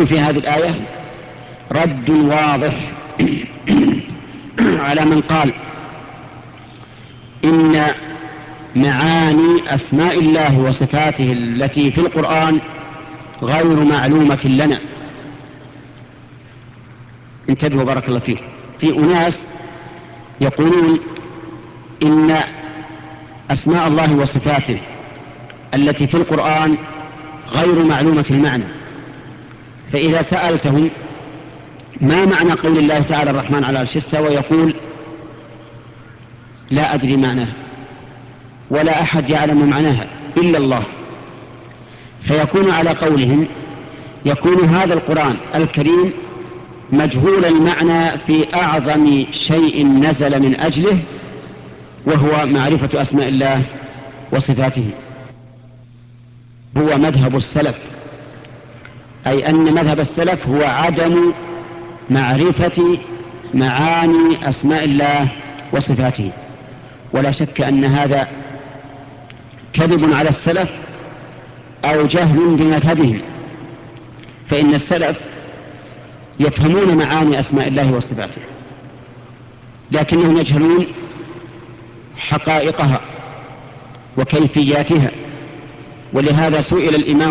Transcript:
فيكون في هذه الآية رد واضح على من قال إن معاني أسماء الله وصفاته التي في القرآن غير معلومة لنا. انتبهوا بارك الله فيكم. في أناس يقولون إن أسماء الله وصفاته التي في القرآن غير معلومة المعنى، فإذا سألتهم ما معنى قول الله تعالى الرحمن على العرش استوى يقول لا أدري معناه ولا أحد يعلم معناها إلا الله. فيكون على قولهم يكون هذا القرآن الكريم مجهول المعنى في أعظم شيء نزل من أجله، وهو معرفة أسماء الله وصفاته. هو مذهب السلف، أي أن مذهب السلف هو عدم معرفة معاني أسماء الله وصفاته. ولا شك أن هذا كذب على السلف أو جهل بمذهبهم، فإن السلف يفهمون معاني أسماء الله وصفاته لكنهم يجهلون حقائقها وكيفياتها. ولهذا سئل الإمام